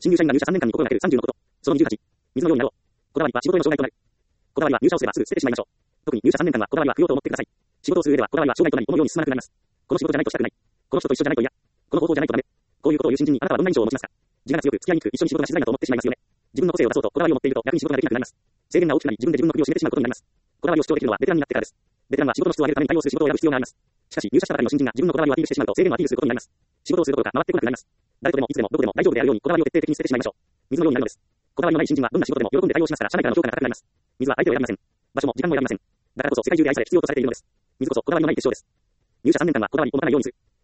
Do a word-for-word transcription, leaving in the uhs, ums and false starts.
新入社員が入社さんねんかんに心がけるさんじゅうのこと。そのにじゅうはち。水のようになろう。こだわりは仕事への障害となる。こだわりは入社をすればすぐ捨ててしまいましょう。特に入社さんねんかんはこだわりは不要と思ってください。仕事をする上ではこだわりは障害となり、このように進まなくなります。この仕事じゃないとしたくない。この人と一緒じゃないと嫌。この方法じゃないとダメ。こういうことを言う新人にあなたはどんな印象を持ちますか？自我が強く付き合いにくく一緒に仕事がしづらいなと思ってしまいますよね。自分の個性を出そうとこだわりを持っていると逆に仕事ができなくなります。制限が大きくなり自分で自分の首を絞めてしまうことになります。こだわりを主張できるのはベテランになってからです。ベテランは仕事の質を上げるために対応する仕事を選ぶ必要があります。しかし入社したばかりの新人が自分のこだわりをアピールしてしまうと制限をアピールすることになります。仕事をすることが回ってこなくなります。誰とでもいつでもどこでも大丈夫であるようにこだわりを徹底的に捨ててしまいましょう。水のようになるのです。こだわりのない新人はどんな仕事でも喜んで対応しますから社内からの評価が高くなります。水は相手を選びません。場所も時間も選びません。だからこそ世界中で愛され必要とされているのです。水こそこだわりのない結晶です。入社さんねんかんはこだわりを持たないようにする。